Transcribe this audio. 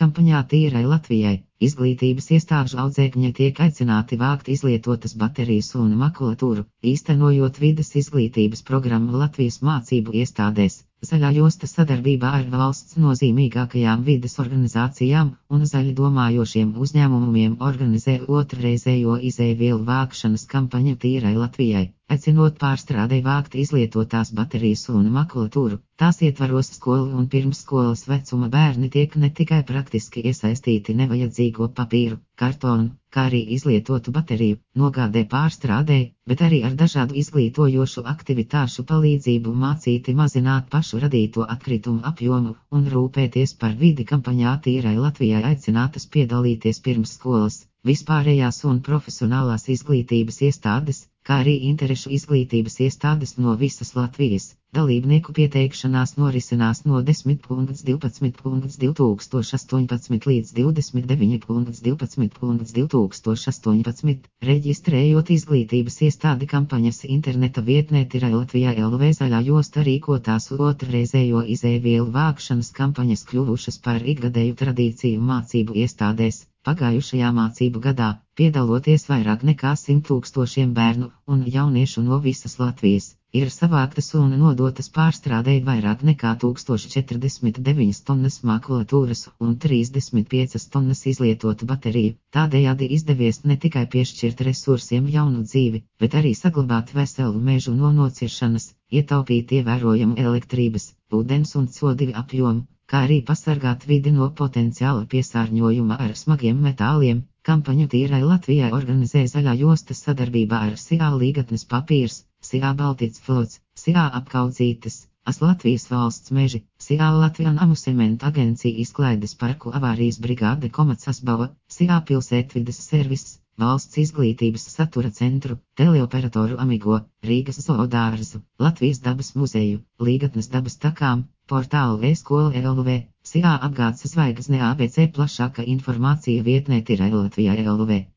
kampaņā Tīrai Latvijai izglītības iestāžu audzēkņi tiek aicināti vākt izlietotas baterijas un makulatūru, īstenojot vides izglītības programmu Latvijas mācību iestādēs. Zaļā josta sadarbībā ar valsts nozīmīgākajām vides organizācijām un zaļi domājošiem uzņēmumiem organizē otrreizējo izēvielu vākšanas kampaņu Tīrai Latvijai, aicinot pārstrādei vākt izlietotās baterijas un makulatūru. Tās ietvaros skolu un pirmsskolas vecuma bērni tiek ne tikai praktiski iesaistīti nevajadzīgo papīru, kartonu, kā arī izlietotu bateriju nogādē pārstrādei, bet arī ar dažādu izglītojošu aktivitāšu palīdzību mācīti mazināt pašu radīto atkritumu apjomu un rūpēties par vidi. Kampaņā Tīrai Latvijai aicinātas piedalīties pirmsskolas, vispārējās un profesionālās izglītības iestādes, kā arī interešu izglītības iestādes no visas Latvijas. Dalībnieku pieteikšanās norisinās no 10.12.2018 līdz 29.12.2018, reģistrējot izglītības iestādi kampaņas interneta vietnē Tīrai Latvijai LV. Zaļā josta rīkotās otrreizējo izēvielu vākšanas kampaņas kļuvušas par ikgadēju tradīciju mācību iestādēs. Pagājušajā mācību gadā, piedaloties vairāk nekā 100 tūkstošiem bērnu un jauniešu no visas Latvijas, ir savāktas un nodotas pārstrādei vairāk nekā 1049 tonnas makulatūras un 35 tonnas izlietotu bateriju. Tādējādi izdevies ne tikai piešķirt resursiem jaunu dzīvi, bet arī saglabāt veselu mežu no nociršanas, ietaupīt ievērojamu elektrības, ūdens un CO2 apjomu, kā arī pasargāt vidi no potenciāla piesārņojuma ar smagiem metāliem. Kampaņu Tīrai Latvijai organizē Zaļā josta sadarbībā ar SIA Līgatnes papīrs, SIA Baltīts flots, SIA apkaudzītes, AS Latvijas valsts meži, SIA Latvijas amusementa agencija izklaides parku avārijas brigāde Komatsasbava, SIA pilsētvides serviss, valsts izglītības satura centru, teleoperatoru Amigo, Rīgas zoodārzu, Latvijas dabas muzeju, Līgatnes dabas takām, portālu e-skola LV, SIA apgādes zvaigzne ABC. Plašāka informācija vietnē Tīrai Latvijai LV.